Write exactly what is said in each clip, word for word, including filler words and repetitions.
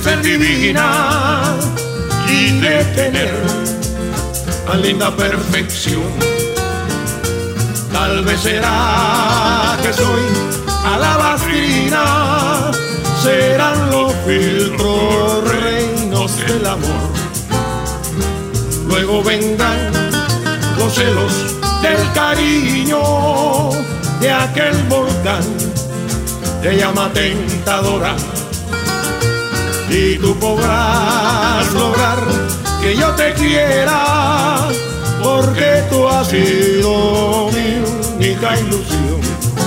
ser divina y de tener tan linda perfección. Tal vez será que soy alabastrina, serán los filtros reinos del amor. Luego vendrán los celos del cariño de aquel volcán de llama tentadora, y tú podrás lograr que yo te quiera, porque tú has sido mi única ilusión.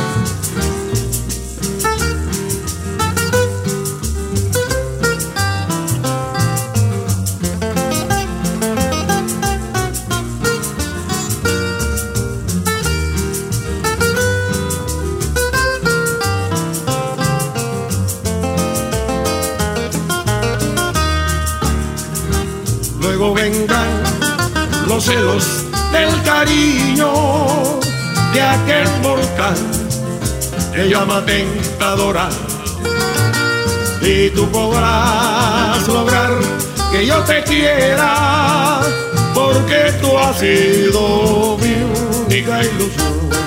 Luego vendrán los celos del cariño de aquel volcán de llama tentadora, y tú podrás lograr que yo te quiera, porque tú has sido mi única ilusión.